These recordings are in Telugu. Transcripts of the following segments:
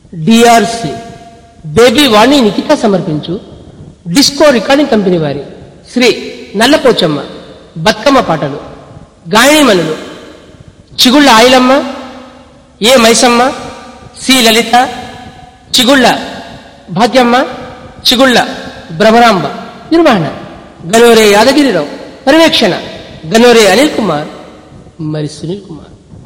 డిఆర్సి బేబీ వాణి నిఖిత సమర్పించు డిస్కో రికార్డింగ్ కంపెనీ వారి శ్రీ నల్లపోచమ్మ బతుకమ్మ పాటలు. గాయనీమణులు చిగుళ్ళ ఆయిలమ్మ, ఏ మైసమ్మ, సి లలిత, చిగుళ్ళ భాగ్యమ్మ, చిగుళ్ళ భ్రమరాంబ. నిర్వహణ గనోరే యాదగిరిరావు. పర్యవేక్షణ గనోరే అనిల్ కుమార్ మరి సునీల్ కుమార్.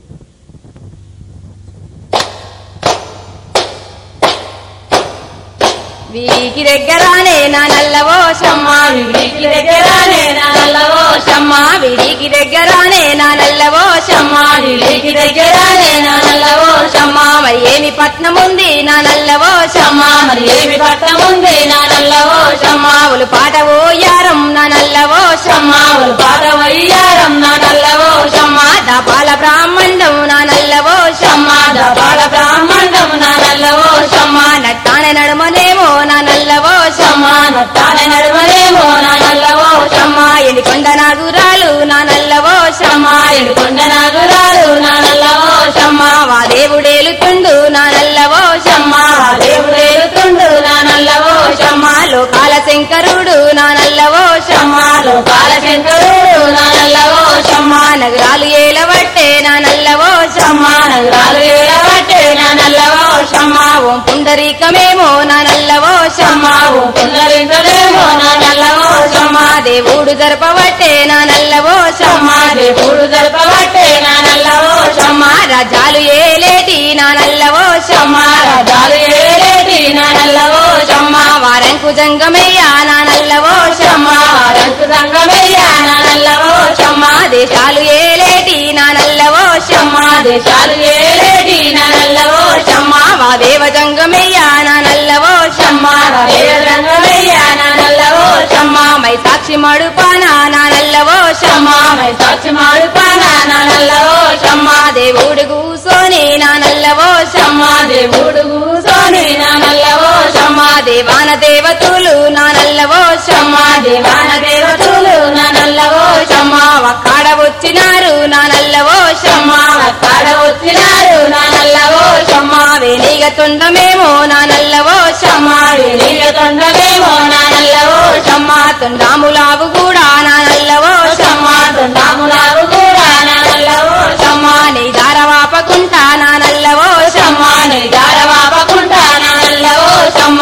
వీరికి దగ్గరానే నా నల్లవో షమ్మ, వీరికి దగ్గరానే నా నల్లవో షమ్మ, వీరికి దగ్గరానే నా నల్లవో షమ్మ, వీరికి దగ్గరానే నా నల్లవో షమ్మ. మరి ఏమి పట్నం ఉంది నా నల్లవో షమ్మ, మరి ఏమి పట్నం ఉంది నా నల్లవో షమ్మ. ఒలు పాట ఓయారం నా నల్లవో షమ్మ, ఒలు పాట ఓయారం నా నల్లవో షమ్మ. దాపాల బ్రాహ్మణం నా నల్లవో షమ్మ, దాపాల బ్రాహ్మణం నా నల్లవో షమ్మ. నట్టాన నడుమనేమో నా నల్లవో షమ్మ, నట్టాన నడుమనేమో నా నల్లవో షమ్మ. ఎనికొండ నాగురాలు నా నల్లవో షమ్మ, ఎనికొండ నాగురాలు నా నల్లవో షమ్మ. వా దేవుడేలుతుండు నా నల్లవో షమ్మ, వా దేవుడేలుతుండు నా నల్లవో షమ్మ. లోకాల శంకరుడు నా నల్లవో షమ్మ, లోకాల శంకరుడు నా నల్లవో షమ్మ. నగరాలు ఏలవట్టే నా నల్లవో షమ్మ, నగరాలు ఏలవట్టే నా నల్లవో షమ్మ. ఓం పుండరీకమేమో నా నల్లవో షమ్మ, ఓం పుండరీకమేమో నా నల్లవో షమ్మ. దేవుడు జరపవట్టే నా నల్లవో షమ్మ, దేవుడు జరపవట్టే నా నల్లవో షమ్మ. రాజాలు ఏలేటి నా నల్లవో షమ్మ, రాజాలు ఏలేటి నా నల్లవో షమ్మ. వారంకు జంగమయ్యా నా నల్లవో షమ్మ, వారంకు జంగమయ్యా నా నల్లవో షమ్మ. దేశాలు ఏలేటి నా నల్లవో షమ్మ, దేశాలు ఏలేటి నా నల్లవో షమ్మ. వాదేవ జంగమయ్యా నా నల్లవో షమ్మ, వాదేవ జంగమయ్యా నా నల్లవో షమ్మ. మై సాక్షి మడుపానా నా నల్లవో షమ్మ, మై సాక్షి మడుపానా నా నల్లవో షమ్మ. దేవుడు కూసోని నా నల్లవో షమ్మ, దేవుడు కూసోని నా నల్లవో షమ్మ. దేవాన దేవతలు నా నల్లవో షమ్మ, దేవాన దేవతలు నా నల్లవో షమ్మ. వక్కాడ వచ్చినారు నా నల్లవో షమ్మ, వక్కాడ వచ్చినారు నా నల్లవో షమ్మ. వేలిగ తొండమేమో నా నల్లవో షమ్మ, వేలిగ తొండమేమో నా నల్లవో షమ్మ. తొండాములావు కూడా నా నల్లవో షమ్మ, తొండాములావు కూడా నా నల్లవో షమ్మ. నీ దారవాపకుంటా నా నల్లవో షమ్మ, నీ దారవాపకుంటా నా నల్లవో షమ్మ.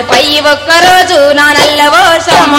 41 రోజు నా నల్లవో షమ్మ,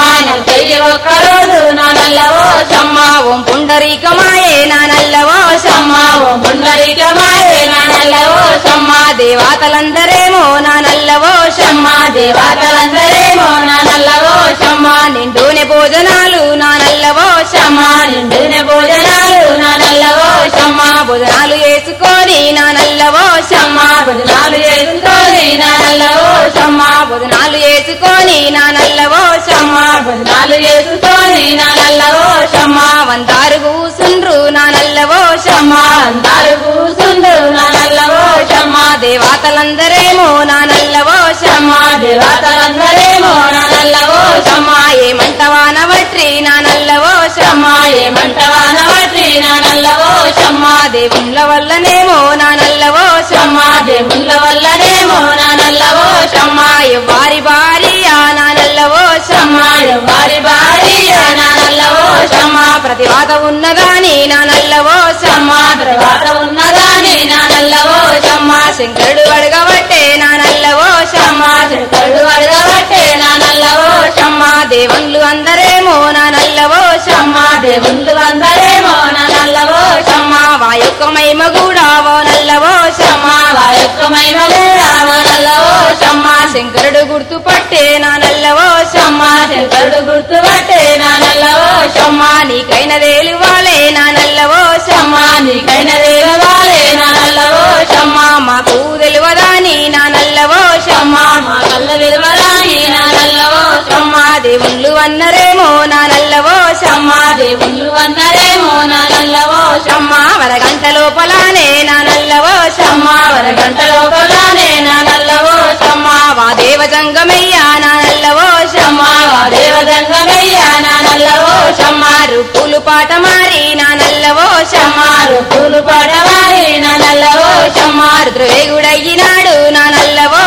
41 రోజు నా నల్లవో షమ్మ. ఓం పుండరీకమాయే నా నల్లవో షమ్మ, ఓం పుండరీకమాయే నా నల్లవో షమ్మ. దేవతలందరేమో నా నల్లవో షమ్మ, దేవతలందరేమో నా నల్లవో షమ్మ. నిండునే భోజనాలు నా నల్లవో షమ్మ, నిండునే భోజనాలు నా నల్లవో షమ్మ. భోజనాలు వేసుకొని నా నల్లవో షమ్మ, భోజనాలు వేసుకొని నా నల్లవో షమ్మ. భోజనాలు వేసుకొని నా నల్లవో షమ్మ, భోజనాలు వేసుకొని నా నల్లవో షమ్మ. వందారు కూసుండ్రు నా నల్లవో షమ్మ, వందారు కూసుండ్రు నా నల్లవో షమ్మ. దేవతలందరేమో నా నల్లవో షమ్మ, దేవతలందరేమో నా నల్లవో షమ్మ. ఏమంటవానవట్రి నా నల్లవో షమ్మ, ఏమంటవానవట్రి నా నల్లవో షమ్మ. దేవుళ్ళ వల్లనేమో నా నల్లవో షమ్మ, దేవుళ్ళ వల్లనేమో నా నల్లవో షమ్మ. ఎవ్వారి భార్య నా నల్లవో షమ్మ, ఎవ్వారి భార్య నా నల్లవో షమ్మ. ప్రతివాత ఉన్నదాని నా నల్లవో షమ్మ, ప్రతివాత ఉన్నదాని నా నల్లవో షమ్మ. శంకరుడు అడగబట్టే నా నల్లవో షమ్మ, శంకరుడు అడగబట్టే నా నల్లవో షమ్మ. దేవుళ్ళు అందరేమో నా నల్లవో షమ్మ, దేవుళ్ళు అందరేమో నా నల్లవో షమ్మ. వాయొక్క మహిమ కూడా ఓ నల్లవో షమ్మ, వాయొక్క మహిమ కూడా ఓ నల్లవో షమ్మ. శంకరుడు గుర్తుపట్టే నా నల్లవో షమ్మ, శంకరుడు గుర్తుపట్టే నా నల్లవో షమ్మ. నీకైన వేలువాలే నా నల్లవో షమ్మ, నీకైన వేలువాలే నా నల్లవో షమ్మ. మాకు తెలివదాని నా నల్లవో షమ్మ, మా కళ్ళ విలువదాని నా నల్లవో షమ్మ. దేవుళ్ళు అన్నరేమో నా నల్లవో షమ్మ, దేవుళ్ళు అన్నరేమో నా నల్లవో షమ్మ. వరగంట లోపలానే నా నల్లవో షమ్మ, వరగంట లోపలానే నా నల్లవో షమ్మ. వాదేవ జంగమయ్యా నా నల్లవో షమ్మ, వాదేవ జంగమయ్యా నా నల్లవో షమ్మ. రుప్పులు పాట మారి నా నల్లవో షమ్మ, రుప్పులు పాట మారి నా నల్లవో షమ్మ. రుద్రవేగుడయ్యినాడు నా నల్లవో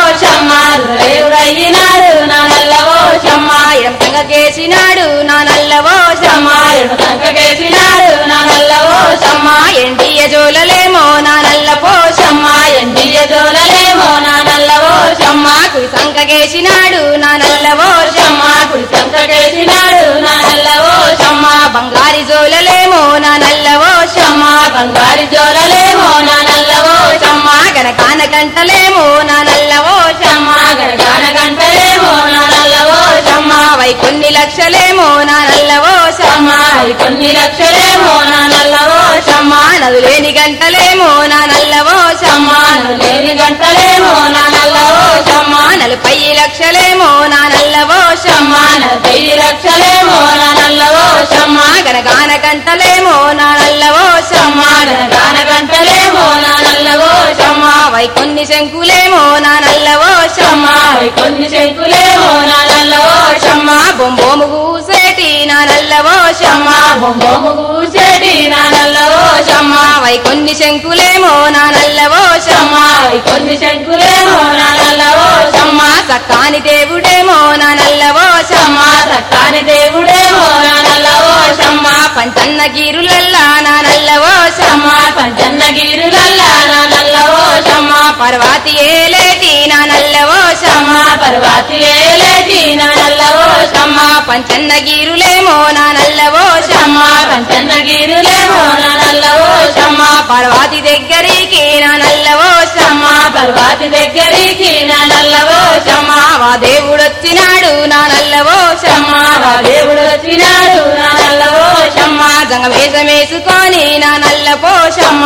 సంకకేసినాడు నా నల్లవో షమ్మ సంకకేసినాడు నా నల్లవో షమ్మ ఎండియ జోలలేమో నా నల్ల పోషమ్మ ఎండియ జోలలేమో నా నల్లవో షమ్మ కుడి సంకకేసినాడు నా నల్లవో షమ్మ కుడి సంకకేసినాడు నా నల్లవో షమ్మ బంగారి జోలలేమో నా నల్లవో షమ్మ బంగారి జోలలేమో నా నల్లవో షమ్మ గనకాన గంటలేమో నా నల్లవో షమ్మ గనకాన గంటలేమో నా నల్లవో షమ్మ కొన్ని లక్షలేమో నా నల్లవో షమ్మ కొన్ని లక్షలేమో నా నల్లవో షమ్మ నదులేని గంటలేమో నా నల్లవో షమ్మ లేని గంటలేమో నా నల్లవో షమ్మ 40 లక్షలేమో నా నల్లవో షమ్మ 40 లక్షలేమో నా నల్లవో షమ్మ గనగాన గంటలేమో నా నల్లవో షమ్మ గనగాన గంటలేమో నా నల్లవో షమ్మ కొన్ని శంకులేమో నా నల్లవో షమ్మ కొన్ని శంకులేమో నా నల్లవో షమ్మ బొంబోము గూసేటి నా నల్లవో షమ్మ బొమ్మము కూసేటి నా నల్లవో షమ్మ కొన్ని శంకులేమో నా నల్లవో షమ్మ కొన్ని శంకులేమో నా నల్లవో షమ్మ సక్కాని దేవుడేమో నా నల్లవో షమ్మ సక్కాని దేవుడేమో నా నల్లవో షమ్మ పంచన్న గీరులల్లా నా నల్లవో షమ్మ పంచన్నగిరులల్లా నా నల్లవో షమ్మ పర్వాతి ఏలేటి నా నల్లవో షమ్మ పర్వాతి ఏలేటి నా నల్లవో షమ్మ పంచన్న గీరులేమో నా నల్లవో షమ్మ పంచన్నగిరులేమో నా నల్లవో షమ్మ పర్వాతి దగ్గరికి నా నల్లవో షమ్మ పర్వాతి దగ్గరికి నా నల్లవో షమ్మ వా దేవుడొచ్చినాడు నా నల్లవో షమ్మ మా దేవుడు వచ్చినాడు నా నల్లవో షమ్మ జంగమేషమేసుకొని నా నల్ల పోషమ్మ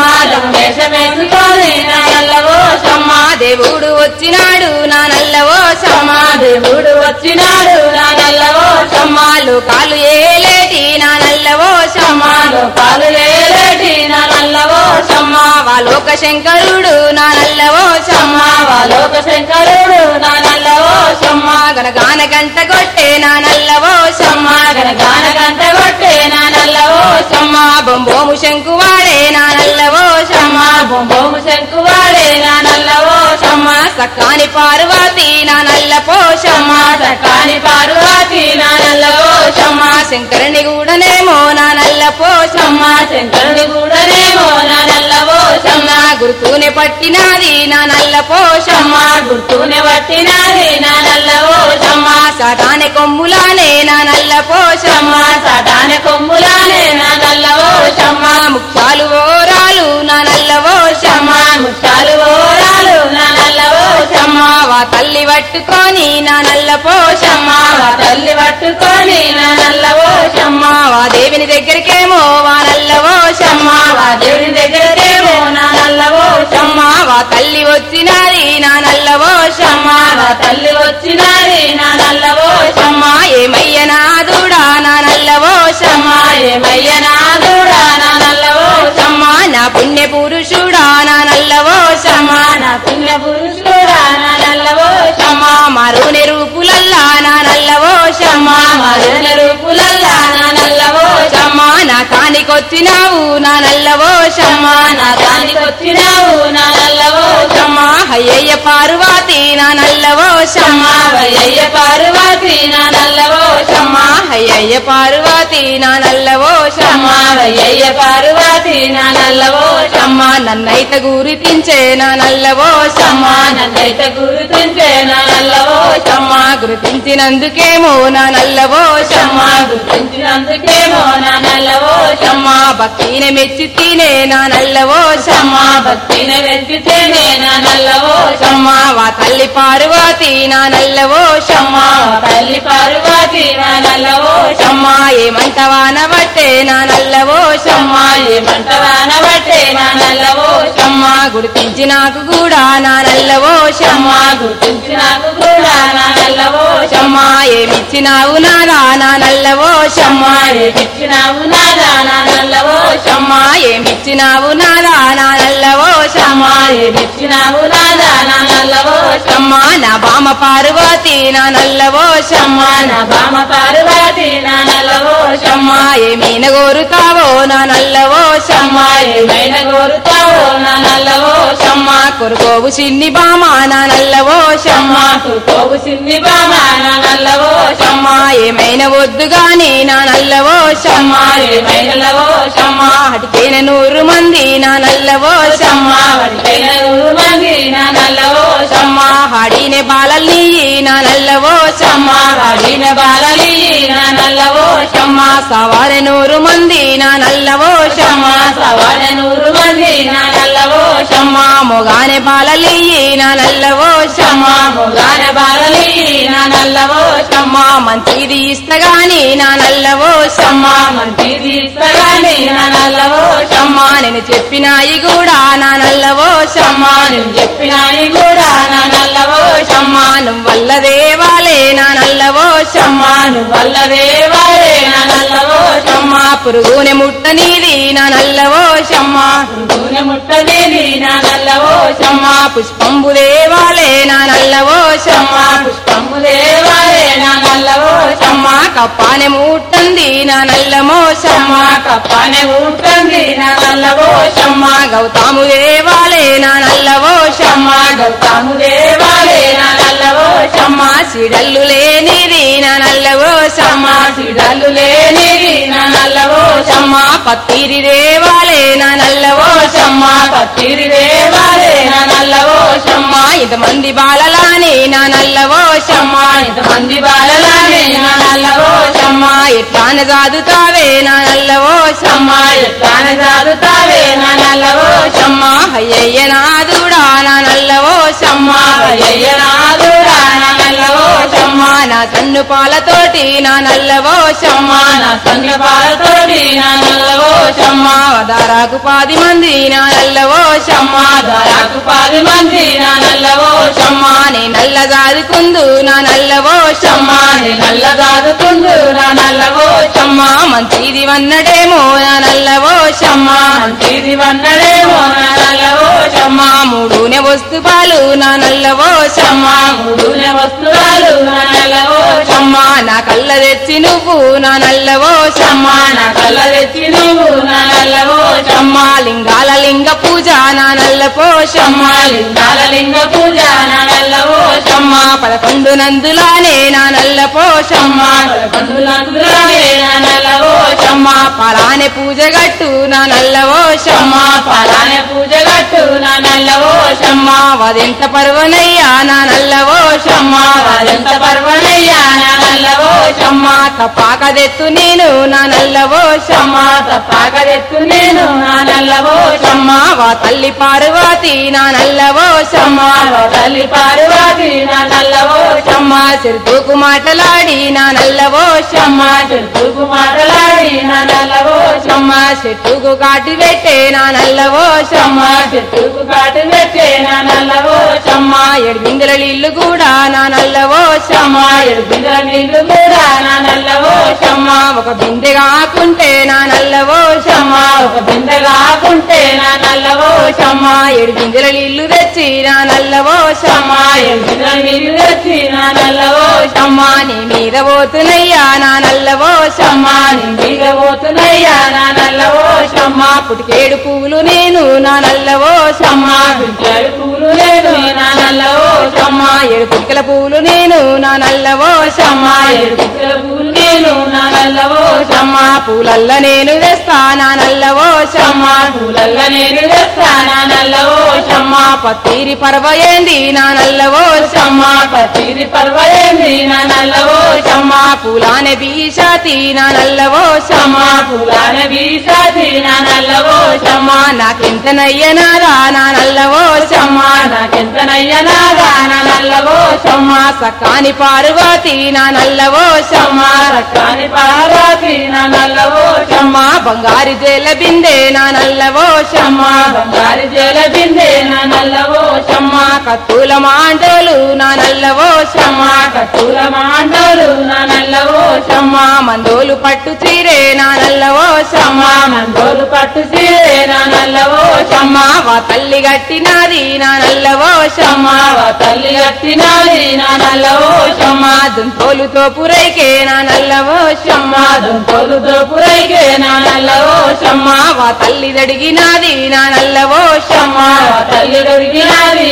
వేషమేసుకొని నా నల్లవో షమ్మ దేవుడు వచ్చినాడు నా నల్లవో షమ్మ దేవుడు వచ్చినాడు నా నల్లవో షమ్మ లోకాలు ఏలేటి నా నల్లవో షమ్మ పాలు ఏలేటి నా నల్లవో షమ్మ వా లోక శంకరుడు నా నల్లవో షమ్మ లోక శంకరుడు నా నల్లవో షమ్మ గనగాన గంట కొట్టే నా నల్లవో షమ్మ గనగాన గంట కొట్టే నా నల్లవో షమ్మ బొంబోము శంకువాడే నా నల్లవో షమ్మ బొమ్మము శంకువాడే నా నల్లవో షమ్మ సక్కాని పార్వతి నా నల్ల పోషమ్మ సకాని పార్వతి నా నల్లవో షమ్మ శంకరుని కూడానేమో నా నల్ల పోషమ్మ శంకరుని కూడానేమో నా నల్లవో షమ్మ గుర్తునే పట్టినాది నా నల్ల పోషమ్మ గుర్తునే పట్టినాది నా నల్లవో షమ్మ సటాని కొమ్ములానే నా నల్ల పోషమ్మ సటాన కొమ్ములానే నా నల్లవో షమ్మ ముఖ్యాలు ఓరాలు నా నల్లవో షమ్మ ముత్యాలు ఓరాలు నా నల్లవో షమ్మ వా తల్లి పట్టుకొని నా నల్ల పోషమ్మ తల్లి పట్టుకొని నా నల్లవో షమ్మ వా దేవిని దగ్గరికేమో వా నల్లవో షమ్మ మా దేవుని దగ్గరకేమో నా నల్లవో షమ్మ వా తల్లి వచ్చినాది నా నల్లవో షమ్మ మా తల్లి వచ్చినాది నా నల్లవో షమ్మ ఏమయ్య నాదుడా నా నల్లవో షమ్మ ఏమయ్య నాదుడా నా నల్లవో షమ్మ నా పుణ్య పురుషుడా నా నల్లవో షమ్మ నా పుణ్య పురుషుడా నా నల్లవో షమ్మ మరుని రూపులల్లా నా నల్లవో షమ్మ మరణ రూపులల్లా నా నల్లవో షమ్మ నా కానికొచ్చినావు నా నల్లవో షమ్మ నా దానికొచ్చినావు నా నల్లవో షమ్మ హయ్యయ్య పార్వతి నా నల్లవో షమ్మ వయ్య పార్వతి నా నల్లవో షమ్మ హయ్యయ్య పార్వతి నా నల్లవో షమ్మ వయ్య పార్వతి నా నల్లవో షమ్మ నన్నైత గురితించే నా నల్లవో షమ్మ నన్నైతే గుర్తించే నా నల్లవో షమ్మ గుర్తించినందుకేమో నా నల్లవో షమ్మ గుర్తించినందుకేమో నా నల్లవో షమ్మ భక్తిని మెచ్చి తినే నా నల్లవో షమ్మ భక్తిని వెంచితేనే నా నల్లవో షమ్మ వా తల్లి పార్వతి నా నల్లవో షమ్మ తల్లి పార్వతి నా నల్లవో షమ్మ ఏమంటవాన బట్టే నా నల్లవో షమ్మ ఏమంటవాన బట్టే నా నల్లవో షమ్మ గుర్తించి నాకు కూడా నా నల్లవో షమ్మ గుర్తించి నాకు కూడా నా నల్లవో షమ్మ ఏమిచ్చినావు నాదా నా నల్లవో షమ్మ ఏమిచ్చినావు నాదా నా నల్లవో షమ్మ ఏమిచ్చినావు నాదా నా నల్లవో షమ్మ ఏమిచ్చినావు నాదా నా నల్లవో షమ్మ నా బామ పార్వతి నా నల్లవో షమ్మ నా బామ పార్వతి నా నల్లవో షమ్మ ఏమీన కోరుతావో నా నల్లవో షమ్మ ఏమైనా కోరుతావో నా నల్లవో షమ్మ కొరుకోవు చిన్ని బామ నా నల్లవో షమ్మ కోవు సిన్ని బామ నా నల్లవో షమ్మ ఏమైనా వద్దు గాని నా నల్లవో షమ్మ ఏమైనలవో షమ్మ హటికేన 100 మంది నా నల్లవో షమ్మ వాడికైన 100 మంది నా నల్లవో షమ్మ హాడినే బాలల్ని నా నల్లవో షమ్మ వాడిన బాలలి నా నల్లవో షమ్మ సవారె 100 మంది నా నల్లవో షమ్మ సవాడ 100 మంది నా నల్లవో షమ్మ మొగానే బాలలి నా నల్లవో షమ్మ మొగాన బాలలి నా నల్లవో షమ్మ మంచిది ఇస్తగాని నా నల్లవో షమ్మ మంచిది ఇస్తగాని నా నల్లవో షమ్మ నేను చెప్పినాయి కూడా నా నల్లవో షమ్మ నేను చెప్పినాయి కూడా నా నల్లవో షమ్మ నువ్వల్ల దేవాలే నా నల్లవో షమ్మ వల్ల దేవాలే నా నల్లవో షమ్మ పురుగునే ముట్టనీది నా నల్లవో షమ్మ నూనె ముట్టలేని నా నల్లవో షమ్మ పుష్పంబు దేవాలే నా నల్లవో షమ్మ పుష్పము దేవాలే నా నల్లవో షమ్మ కప్పానే ముట్టంది నా నల్లమో షమ్మ కప్పనే ఉంటుంది నా నల్లవో షమ్మ గౌతాము దేవాలే నా నల్లవో షమ్మ గౌతము దేవాలే నా నల్లవో షమ్మ సిడల్లు లేనిది నా నల్లవో షమ్మ సిడలు లేనిది నా నల్లవో షమ్మ పత్తిరి దేవాలే నా నల్లవో షమ్మ పత్తిరి దేవాలే నా నల్లవో షమ్మ ఇంతమంది బాలలాని నా నల్లవో షమ్మ ఇంతమంది బాలలానే నా నల్లవో షమ్మ ఎట్లాన సాదుతావే నా నల్లవో షమ్మ ఎట్లాన సాదుతావే నా నల్లవో షమ్మ అయ్యయ్య నాదుడా నా నల్లవో షమ్మ అయ్యనాదురా నా నల్లవో షమ్మ నా కన్ను పాలతోటి నా నల్లవో షమ్మ నా సంగ బాలతోటి నా నల్లవో షమ్మ దారాకు 10 మంది నా నల్లవో షమ్మ దారాకు 10 మంది నా నల్లవో షమ్మ నే నల్ల జాదుకుందు నా నల్లవో షమ్మ నల్ల దాదుతుండు నా నల్లవో షమ్మ మంచిది వన్నడేమో నా నల్లవో షమ్మ మంచిది వన్నడేమో నా నల్లవో షమ్మ మూడునే వస్తుపాలు నా నల్లవో షమ్మ మూడునే వస్తువులు నా నల్లవో షమ్మ నా కళ్ళ తెచ్చి నువ్వు నా నల్లవో షమ్మ నా కళ్ళ తెచ్చి నువ్వు నా నల్లవో షమ్మ లింగాల లింగ పూజ నా నల్లపో షమ్మ లింగాల లింగ పూజ నా నల్లవో షమ్మ 11 నందులానే నా నల్లపో షమ్మ పండులందులానే నా నల్లవో షమ్మ పరానే పూజ గట్టు నా నల్లవో షమ్మ పరానే పూజ గట్టు నా నల్లవో షమ్మ వదెంత పర్వనయ్యా నా నల్లవో షమ్మ వారెంత పర్వనయ్యా నా నల్లవో షమ్మ తప్పాకదెత్తు నేను నా నల్లవో షమ్మ తప్పాకదెత్తు నేను నా నల్లవో షమ్మ వా తల్లి పార్వతి నా నల్లవో షమ్మ తల్లి పార్వతి నా నల్లవో షమ్మ చెరుతుకు మాటలాడి నా నల్లవో షమ్మ చెట్టుకు మాటలాడి నా నల్లవో షమ్మ చెట్టుకు కాటి పెట్టే నా నల్లవో షమ్మ చెట్టుకు కాటు పెట్టే నా నల్లవో షమ్మ ఎడిగిందుల నీళ్లు కూడా నా నల్లవో షమ్మ ఎడుగుల నీళ్లు కూడా నా నల్లవో షమ్మ ఒక బిందె కాకుంటే నా నల్లవో షమ్మ ఒక బిందె కాకుంటే నా నల్లవో షమ్మ ఎడిగిందుల నీళ్లు తెచ్చి నా నల్లవో షమ్మ ఎడుగుల నీళ్లు తెచ్చి నా నల్లవో షమ్మ నీ మీద పోతున్నయ్యా నా నల్లవో షమ్మ నిండిగా పోతున్నాయ్యా నా నల్లవో షమ్మ పుటికేడు పువ్వులు నేను నా నల్లవో షమ్మ పిచ్చాడు పూలు లేదు నా నల్లవో షమ్మ 7 పుటికల పువ్వులు నేను నా నల్లవో షమ్మ ఎడుగుల పూలు నేను నా నల్లవో షమ్మ పూలల్ల నేను వేస్తా నా నల్లవో షమ్మ పూలల్ల నేను తెస్తా నా నల్లవో షమ్మ పత్తిరి పర్వయేంది నా నల్లవో షమ్మ పత్తిరి పర్వయేంది నా నల్లవో షమ్మ పూలానే బీషాతి నా నల్లవో షమ్మ పూలాన వీసాది నా నల్లవో షమ్మ నాకెంత నయ్యనారా నా నల్లవో షమ్మ నాకెంత నయ్యనాగా నా నల్లవో షమ్మ సకాని పార్వతి నా నల్లవో షమ్మ రక్కాని పార్వతి నా నల్లవో షమ్మ బంగారు జేల బిందె నా నల్లవో షమ్మ బంగారు జల బిందె నా నల్లవో షమ్మ కత్తుల మాండోలు నా నల్లవో షమ్మ కట్టుల మాండలు నా నల్లవో షమ్మ మందోలు పట్టు చీరే నా నల్లవో షమ్మ మందోలు పట్టు సీరే నా నల్లవో షమ్మ వా తల్లి గట్టినాది నా నల్లవో షమ్మ తల్లి కట్టినాది నా నల్లవో షమ్మ దుంతోలుతో పురైకే నా నల్లవో షమ్మ దుంపలు దోపురైకే నా నల్లవో షమ్మ వా తల్లి దడిగినాది నా నల్లవో షమ్మ తల్లి దొరికినాది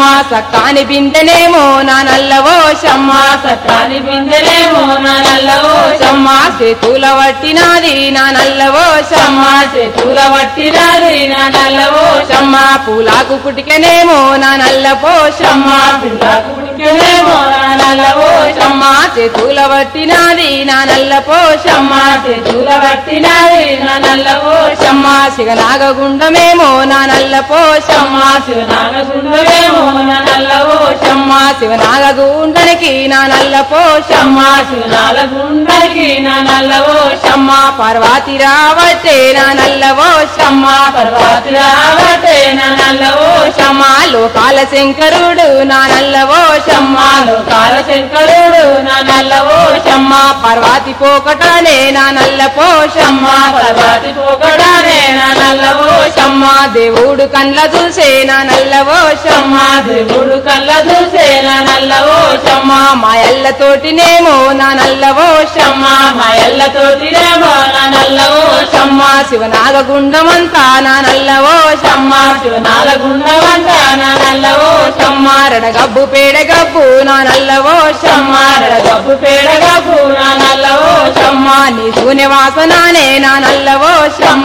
సక్కాని బిందెనేమో నా నల్లవో షమ్మ సత్తాని బిందెలేమో నా నల్లవో షమ్మ చేతుల వట్టినాది నా నల్లవో షమ్మ చేతుల వట్టినాది నా నల్లవో షమ్మ పూలాకు పుటికనేమో నా నల్లపో షమ్మ పిల్లకు పుడికెనేమో నా నల్లవో షమ్మ చేతుల వట్టినాది నా నల్లపో షమ్మ చేతుల వట్టినాది నా నల్లవో షమ్మ శివనాగగుండమేమో నా నల్లపో షమ్మ శివనాగసుందరేమో నా నల్లవో షమ్మ శివనాగగుండనికి నా నల్లపో షమ్మ శివనాగగుండకి నా నల్లవో షమ్మ పార్వతి రావటే నా నల్లవో షమ్మ పర్వతి రావటే నా నల్లవో షమ్మ లోకాల శంకరుడు నా నల్లవో షమ్మ లోకాల శంకరుడు నా నల్లవో షమ్మ పార్వతి పోకటనే నా నల్లపో షమ్మ పర్వతి పోకడానే నా నల్లవో షమ్మ దేవుడు కండ్ల చూసే నా నల్లవో షమ్మ దేవుడు కళ్ళ చూసే నా నల్లవో షమ్మ మాయల్లతోటినేమో నా నల్లవో షమ్మ మాయల్లతోటినేమో నా నల్లవో షమ్మ శివనాగగుండమంతా నా నల్లవో షమ్మ శివనాగగుండమంట నా నల్లవో షమ్మ రడగబ్బు పేడగబ్బు నా నల్లవో షమ్మ గబ్బు పేడగబ్బు నా నల్లవో షమ్మ నీ శూన్య వాసనానే నా నల్లవో షమ్మ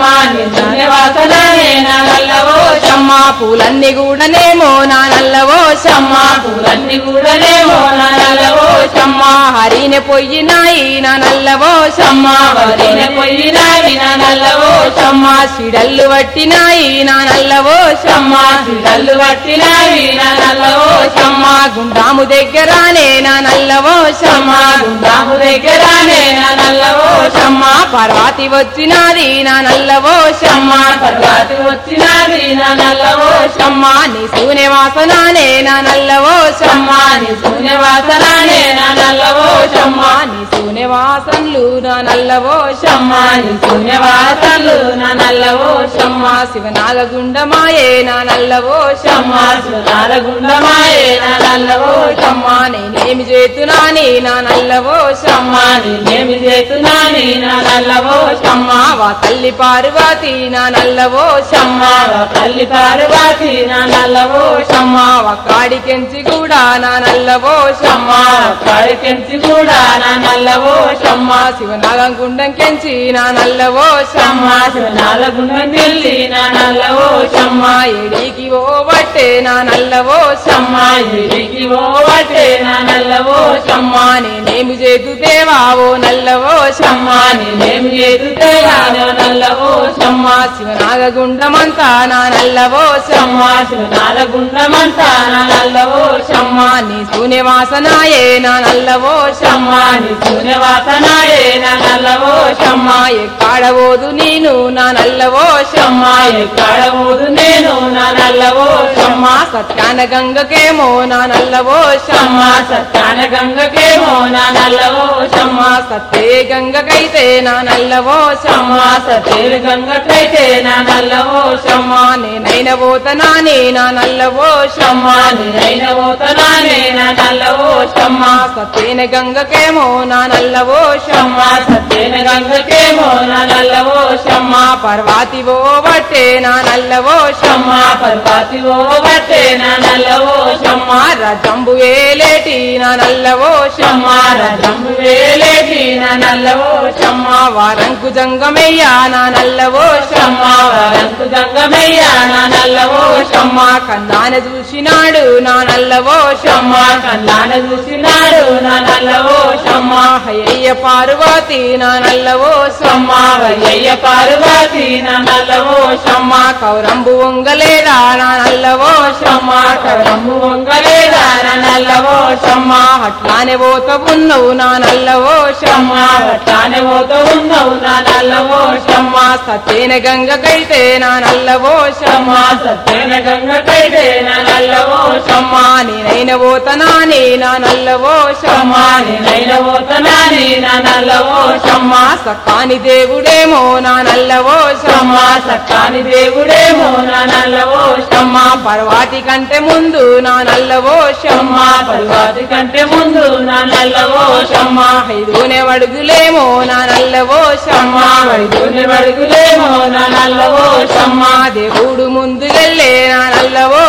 వాసనానే నా నల్లవో షమ్మ పూలన్నీ కూడానేమో నా నల్లవో షమ్మ పూలన్నీ కూడానేమో నా నల్లవో షమ్మ హరిని పొయ్యినాయి నా నల్లవో షమ్మ వదిన పొయ్యినాయి నా నల్లవో షమ్మ సిడల్లు వట్టినాయి నా నల్లవో షమ్మ కళ్ళు పట్టినాయి నా నల్లవో షమ్మ గుండాము దగ్గరానే నా నల్లవో షమ్మ గుండాము దగ్గరానే నా నల్లవో షమ్మ పార్వతి వచ్చినాది నా నల్లవో షమ్మ పర్వతి వచ్చినది నా నల్లవో షమ్మ నీ శూన్య వాసనానే నా నల్లవో షమ్మ నీ శూన్యవాసనానే నా నల్లవో షమ్మ నీ శూన్య వాసనలు నా నల్లవో షమ్మ నీ శూన్యవాసనలు నా నల్లవో షమ్మ శివనాగగుండమాయే నా నల్లవో షమ్మ శివనాగగుండమాయే నా నల్లవో షమ్మ నేనేమి చేతునాని నా నల్లవో షమ్మ నేనేమి చేస్తున్నాని నా నల్లవో షమ్మ వా తల్లి పార్వతి నా నల్లవో షమ్మ తల్లి పార్వతి నా నల్లవో షమ్మ వా కాడికెంచి కూడా నా నల్లవో షమ్మ కాడికెంచి కూడా నా నల్లవో షమ్మ శివనాగగుండం కెంచి నా నల్లవో షమ్మ శివనాగగుండం తెల్లి నా నల్లవో షమ్మ ఎడికి ఓ బట్టే నా నల్లవో షమ్మ ఎడికి ఓవటే నా నల్లవో షమ్మ నేనేమి చేతు దేవావో నల్లవో షమ్మ నేనేమి చేతుతేగా నా నల్లవో షమ్మ శివనాగగుండమంతా నా నల్లవో షమ్మ శివనాగగుండమంతా నా నల్లవో షమ్మ నీ శూన్య వాసనాయే నా నల్లవో షమ్మ నీ శూన్యవాసనాయే నా నల్లవో షమ్మ ఎక్కడవోదు నేను నా నల్లవో షమ్మ ఎక్కడ ఊదు నేను నా నల్లవో షమ్మ సత్యాన గంగకేమో నా నల్లవో షమ్మ సత్యాన గంగకేమో నా నల్లవో షమ్మ సత్తే గంగకైతే నా నల్లవో షమ్మ సతేరు గంగకైతే నా నల్లవో షమ్మ నేనైన పోతనానే నా నల్లవో షమ్మ నేనైన పోతనానే నా నల్లవో షమ్మ సత్యేన గంగకేమో నా నల్లవో షమ్మ సత్యేన గంగకేమో నా నల్లవో షమ్మ పర్వతి ఓ బట్టే నా నల్లవో షమ్మ పర్వతి ఓవటే నా నల్లవో షమ్మ రజంబు వేలేటి నా నల్లవో షమ్మ రజంబు వేలేటి నా నల్లవో షమ్మ వారంకు జంగమయ్యా నా నల్లవో షమ్మ వరంకు గంగమయ్యా నా నల్లవో షమ్మ కన్నాన చూసినాడు నా నల్లవో షమ్మ కళ్ళాన చూసినాడు నా నల్లవో షమ్మ హయ్య పార్వతి నా నల్లవో షమ్మ వయ్య పార్వతి నా నల్లవో షమ్మ కౌరంబు వంగలేదా నా నల్లవో షమ్మ కరము వంగలేదా నా నల్లవో షమ్మ అట్లానే పోత ఉన్నవు నా నల్లవో షమ్మ అట్లానే పోతూ ఉన్నావు నా నల్లవో షమ్మ సత్యేన గంగకైతే నా నల్లవో షమ్మ సత్యన గంగకైతే నా నల్లవో షమ్మ నేనైన పోతనానే నా నల్లవో షమ్మ నేనైన పోతనాని నా నల్లవో షమ్మ సక్కాని దేవుడేమో నా నల్లవో షమ్మ సక్కాని దేవుడేమో నా నల్లవో షమ్మ పర్వాటి కంటే ముందు నా నల్లవో షమ్మ పర్వతి కంటే ముందు నా నల్లవో షమ్మ ఐదునే వడుగులేమో నా నల్లవో షమ్మ వైద్యుని బడుగులేమో నా నల్లవో షమ్మ దేవుడు ముందుకెళ్ళే నా నల్లవో షమ్మ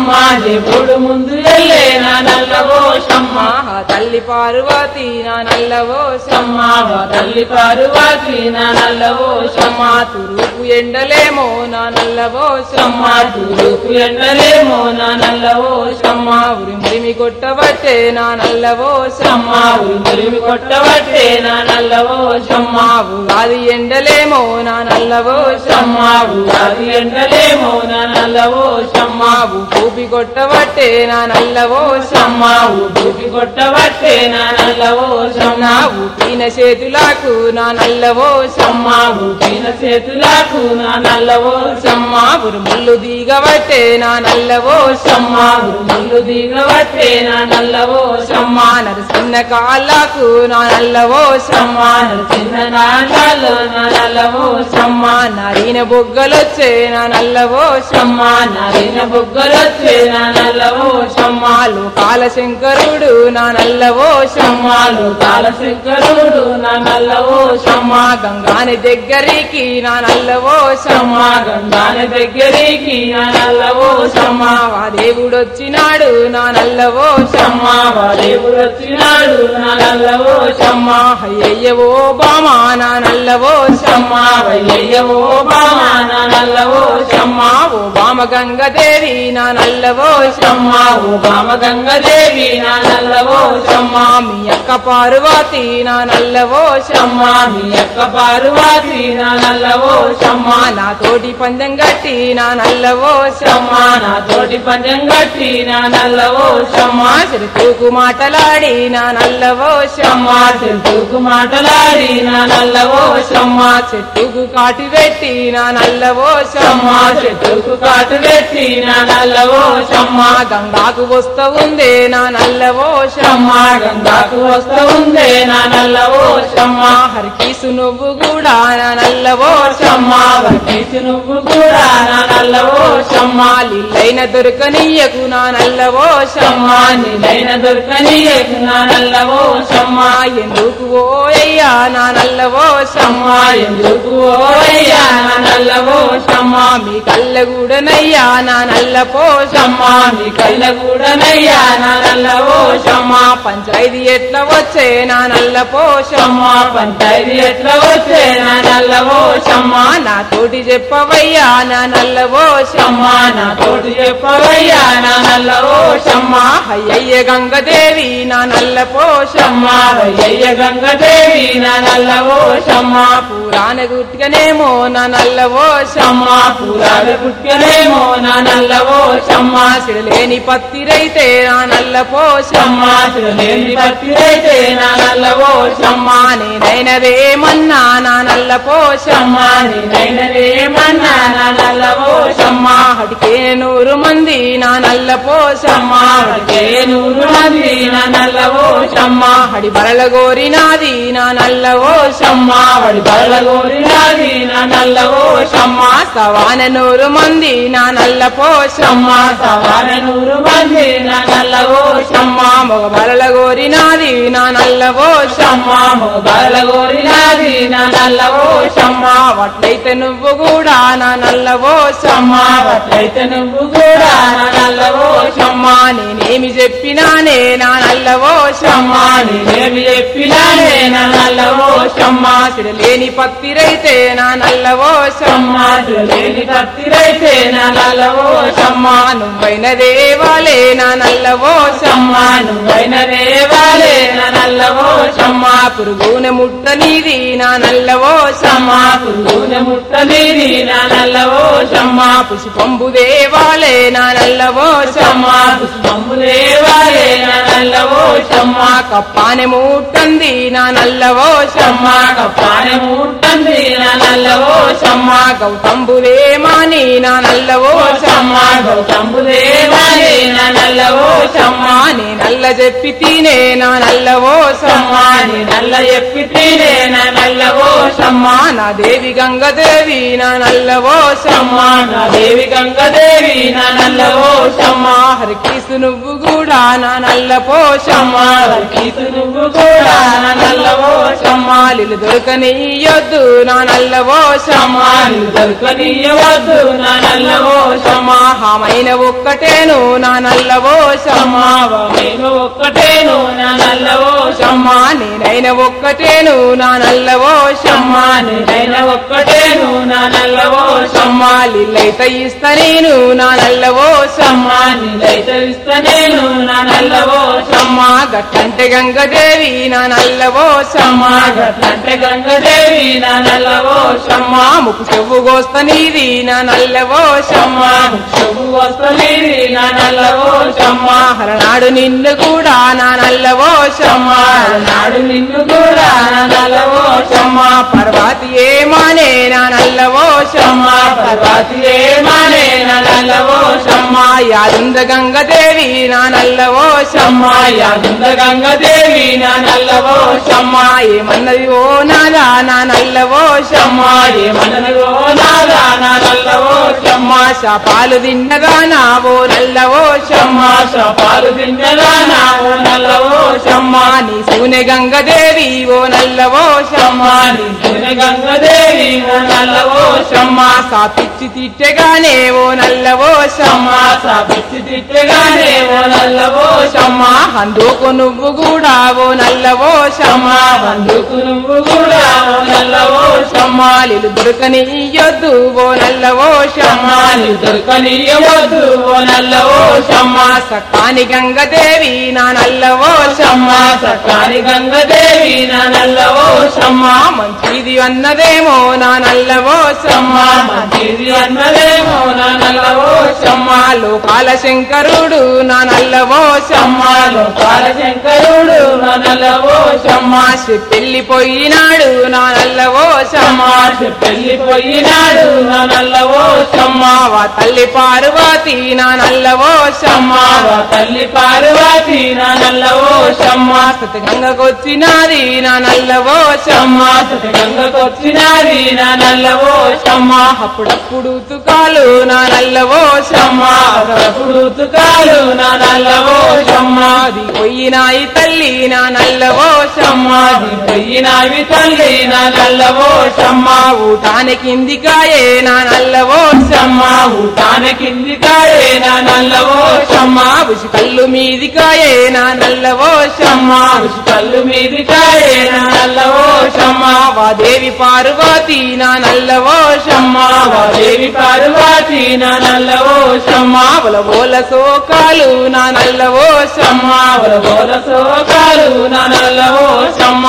షమ్మా దేవుడు ముందు వెళ్ళే నా నల్లవో షమ్మా తల్లి పార్వతి నా నల్లవో షమ్మా తల్లి పార్వతి నా నల్లవో షమ్మా తురుపు ఎండలేమో నా నల్లవో షమ్మా తూర్పు ఎండలేమో నా నల్లవో షమ్మా ఉరిమి కొట్టబట్టే నా నల్లవో షమ్మా ఉరిమి కొట్టబట్టే నా నల్లవో షమ్మా ఉగాది ఎండలేమో నా నల్లవో షమ్మా ఉగాది ఎండలేమో నా నల్లవో షమ్మా ఊపి కొట్టబట్టే నా నల్లవో షమ్మా ఊపి కొట్టబట్టే నా నల్లవో షమ్మా ఊపిన చేతులకు నా నల్లవో షమ్మా ఊపిన చేతులకు నా నల్లవో షమ్మా ఉరుముళ్ళు దిగబట్టే నా నల్లవో షమ్మా ఉరుముళ్ళు దిగబట్టే నా నల్లవో షమ్మా నరసిన్న కాళ్ళకు నా నల్లవో షమ్మా చిన్న నాళ్ళలో నా నల్లవో షమ్మా నరిన బొగ్గలొచ్చే నా నల్లవో షమ్మా నరిన బొగ్గలొచ్చే నా నల్లవో షమ్మా లోకాల శంకరుడు నా నల్లవో షమ్మా లోకాల శంకరుడు నా నల్లవో షమ్మా గంగాని దగ్గరికి నా నల్లవో షమ్మా గంగాని దగ్గరికి నా నల్లవో షమ్మా వా దేవుడొచ్చినాడు నా నల్లవో షమ్మా వా దేవుడు వచ్చినాడు నా నల్లవో షమ్మా అయ్యయ్యవో బామా నా నల్లవో షమ్మా వయ్యయ్యవో బామా నా నల్లవో షమ్మా ఓ బామ గంగదేవి నా నల్లవో షమ్మా ఓ బామ గంగదేవి నా నల్లవో షమ్మా మీ అక్క పార్వతి నా నల్లవో షమ్మా మీ యొక్క పార్వతి నా నల్లవో షమ్మా నా తోటి పందెం గట్టి నా నల్లవో షమ్మా నా తోటి పందెం గట్టి నా నల్లవో షమ్మా చెరుకు మాటలాడి నా నల్లవో షమ్మా చెట్టుకు మాటలాడి నా నల్లవో షమ్మా చెట్టుకు కాటి పెట్టి నా నల్లవో షమ్మా చెట్టుకు కాటు పెట్టి నా నల్లవో షమ్మా గంగాకు వస్తా ఉందే నా నల్లవో షమ్మా గంగాకు వస్తా ఉందే నా నల్లవో షమ్మా హరికీసు నువ్వు కూడా నా నల్లవో షమ్మా వడ్డీసు నువ్వు కూడా నా నల్లవో షమ్మా లిల్లైన దొరకనీయకు నా నల్లవో షమ్మా నీలైన దొరకనీయకు నా నల్లవో షమ్మా ఎందుకు ఓయ్యా నా నల్లవో షమ్మా ఎందుకు ఓయ్యా నా నల్లవో షమ్మా మీ కళ్ళగూడనయ్యా నా నల్లపో షమ్మా మీ కళ్ళ కూడానయ్యా నా నల్లవో షమ్మా పంచాయతీ ఎట్లా వచ్చే నా నల్లపో షమ్మా పంచాయతీ ఎట్లా వచ్చే నా నల్లవో షమ్మా నా తోటి చెప్పవయ్యా నా నల్లవో షమ్మా నా తోటి చెప్పవయ్యా నా నల్లవో షమ్మా అయ్యయ్య గంగదేవి నా నల్లపో షమ్మా వయ్యయ్య గంగదేవి నా నల్లవో షమ్మా పురాణ గుట్టిగనేమో నా నల్లవో షమ్మా పూరాల పుట్కనేమో నా నల్లవో షమ్మా సిడలేని పత్తిరైతే నా నల్లపో షమ్మా లేని పత్తిరైతే నా నల్లవో షమ్మా నేనైనదేమన్నా నా నల్లపో షమ్మా నేనైనదేమన్నా నా నల్లవో షమ్మా అడికే 100 మంది నా నల్లపో షమ్మా అడిగే 100 మంది నా నల్లవో షమ్మా హడి బరల గోరినాది నా నల్లవో షమ్మా వడి బల గోరినాది నా నల్లవో షమ్మా సవాన 100 మంది నా నల్లపో షమ్మా సవాన 100 మంది నా నల్లవో షమ్మా మగ బరల గోరినాది నా నల్లవో షమ్మా బల గోరినాది నా నల్లవో షమ్మా వట్లయితే నువ్వు కూడా నా నల్లవో షమ్మా వట్లయితే నువ్వు కూడా నా నల్లవో షమ్మా నేనేమి చెప్పినానే నా నల్లవో షమ్మా నేనేమి చెప్పినానే నా నల్లవో షమ్మా సిడలేని పత్తిరైతే నా నల్లవో షమ్మా లేని కత్తిరైతే నా నల్లవో షమ్మా నువ్వైన దేవాలే నా నల్లవో షమ్మా నువ్వైన దేవాలే నా నల్లవో షమ్మా పురుగున ముట్టనిది నా నల్లవో షమ్మా పురుగున ముట్టనిది నా నల్లవో షమ్మా పుష్పంబు దేవాలే నా నల్లవో షమ్మా పుష్పంబు దేవాలే నా నల్లవో షమ్మా కప్పానె ముట్టంది నా నల్లవో షమ్మా కప్పానె ముట్టంది నా నల్లవో షమ్మా గౌతంబుదేమాని నా నల్లవో షమ్మా గౌతంబుదేవాలే నా నల్లవో షమ్మా నీ నల్ల చెప్పి తినే నా నల్లవో షమ్మా నీ నల్ల చెప్పి తినే నా నల్లవో షమ్మా నా దేవి గంగదేవి నా నల్లవో షమ్మా నా దేవి గంగదేవి నా నల్లవో షమ్మా హరికీసు నువ్వు కూడా కూడా నా నల్ల పోషమ్మ గీతు నువ్వు కూడా నా నల్ల పోషమ్మ లీలు దొరకనియొద్దు నా నల్ల పోషమ్మ దొరకనీయవద్దు నా నల్ల పోషమ్మ హామైన ఒక్కటేను నా నల్ల పోషమ్మ నేను ఒక్కటేను నా నల్ల పోషమ్మ నేనైన ఒక్కటేను నా నల్ల పోషమ్మ నేనైనా ఒక్కటేను నా నల్ల పోషమ్మ లీలైత ఇస్తా నేను నా నల్ల పోషమ్మ నీలైతే ఇస్తా నేను నా నల్ల పోషమ్మ గట్టంటే గంగదేవి నా నల్ల పోషమ్మ గట్లంటే గంగదేవి నా నల్ల పోషమ్మ ముక్కు చెవు గోస్త నీది నా నల్ల పోషమ్మ చెవు వస్తలేదు నా నల్ల పోషమ్మ హరనాడు నిన్ను కూడా నా నల్ల పోషమ్మ నాడు నిన్ను కూడా నా నల్ల పోషమ్మ పర్వతి ఏమానే నా నల్ల పోషమ్మ పర్వతి ఏమానే నా నల్ల పోషమ్మ యాదుంద గంగదేవి నా నల్ల పోషమ్మ యాదుంద గంగదేవి నా నల్ల పోషమ్మ ఏమన్నది ఓ నాదా నా నల్ల పోషమ్మ ఏమన్నదో నాదా నా నల్ల పోషమ్మ శాపాలు తిన్నదానా ఓ నల్ల పోషమ్మ పాలు తిన్నదా నా ఓ నల్ల పోషమ్మ నీ సూనె గంగదేవి ఓ నల్ల పోషమ్మ నిన్ను గంగదేవి ఓ నల్ల పోషమ్మ సాపిచ్చి తిట్టెగానే ఓ నల్ల పోషమ్మ సాపిచ్చి తిట్టగానే ఓ నల్ల పోషమ్మ అందుకు నువ్వు కూడా ఓ నల్ల పోషమ్మ అందుకు నువ్వు కూడా ఓ నల్ల పోషమ్మ లీలు దొరకనియొద్దు ఓ నల్ల పోషమ్మ దొరకనీయవద్దు ఓ నల్ల పోషమ్మ సక్కాని గంగదేవి నా నల్ల పోషమ్మ సకాని గంగదేవి నా నల్ల పోషమ్మ మంచిది అన్నదేమో నా నల్ల పోషమ్మ మంచిది అన్నదేమో నా నల్ల పోషమ్మ లోకాల శంకరుడు నా నల్ల పోషమ్మ లోకాల శంకరుడు నా నల్ల పోషమ్మ పెళ్లిపోయినాడు నా నల్ల పోషమ్మ పెళ్లిపోయినాడు నా నల్ల పోషమ్మ వా తల్లి పార్వతి నా నల్ల పోషమ్మ తల్లి పార్వతి నా నల్ల పోషమ్మ గంగకొచ్చినాది నా నల్ల పోషమ్మ గంగకొచ్చినాది నా నల్ల పోషమ్మ అప్పుడప్పుడు తుకాలు నా నల్ల పోషమ్మ అప్పుడు ఉతుకాలు నా నల్ల పోషమ్మ అది పోయినాయి తల్లి నా నల్ల పోషమ్మ పోయినావి తల్లి నా నల్ల పోషమ్మ ఊటాని కిందికాయే నా నల్ల పోషమ్మ ఊటాన కింది కాయే నా నల్ల పోషమ్మ ఉసి కళ్ళు మీదికాయే నా నల్ల పోషమ్మ కళ్ళు మీది కాయే నా నల్ల పోషమ్మ దేవి పార్వతి నా నల్ల పోషమ్మ దేవి పార్వతి నా నల్ల పోషమ్మ బోల సోకాలు నా నల్ల పోషమ్మ బోల సోకాలు నా నల్ల పోషమ్మ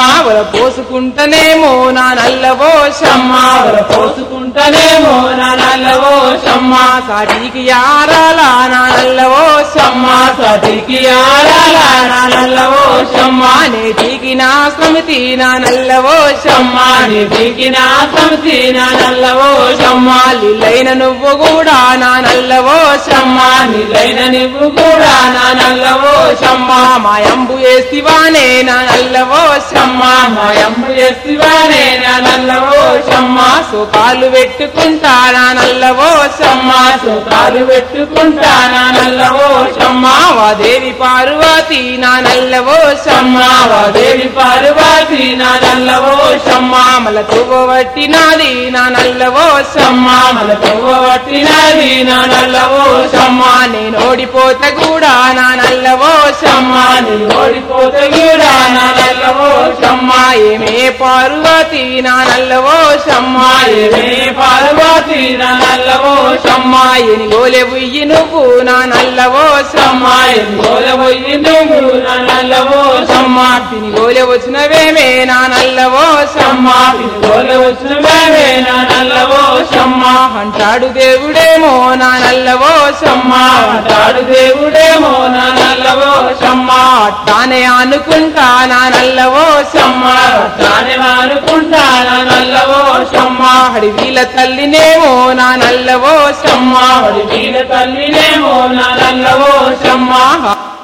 పోసుకుంటనేమో నా నల్ల పోషమ్మ పోసుకుంటానేమో నా నల్ల పోషమ్మ సాటికి యారాల నా నల్ల పోషమ్మ సతికి ఆడాల నా నల్ల పోషమ్మ నేటికి నా సమితి నా నల్ల పోషమ్మ నీటికి నా సమితి నా నల్ల పోషమ్మ లీలైన నువ్వు కూడా నా నల్ల పోషమ్మ నీలైన నువ్వు కూడా నా నల్ల పోషమ్మ మాయంబు వేసివానే నా నల్ల పోషమ్మ మాయమ్మ చేసివానే నా నల్ల పోషమ్మ సుఖాలు పెట్టుకుంటా నా నల్ల పోషమ్మ సుఖాలు పెట్టుకుంటా నా నల్ల పోషమ్మ దేవి పార్వతి నా నల్ల పోషమ్మ దేవి పార్వతి నా నల్ల పోషమ్మ మల తువ్వబట్టినాది నా నల్ల పోషమ్మ మన పట్టినది నా నల్ల పోషమ్మ నేను ఓడిపోతే కూడా నా నల్ల పోషమ్మ నీ ఓడిపోతే కూడా నా నల్ల పోషమ్మ ఏమే పార్వతి నా నల్ల పోషమ్మ ఏమే పార్వతి నా నల్ల పోషమ్మ ఎనిగోలే ఉయ్యి నువ్వు నా నల్ల పోషమ్మ గోల పోయి నువ్వు నా నల్ల పోషమ్మ తినిగోలే వచ్చినవేమే నా నల్ల పోషమ్మ గోల వచ్చిన మేమే నా నల్ల పోషమ్మ అంటాడు దేవుడేమో నా నల్ల పోషమ్మ తాడు దేవుడేమో నా నల్ల పోషమ్మ తానే అనుకుంటా నా నల్ల పోషమ్మ తానే అనుకుంటా నా నల్ల పోషమ్మ అడవిల తల్లినేమో నా నల్ల పోషమ్మ వీళ్ళ తల్లినేమో నా నల్ల పోషమ్మ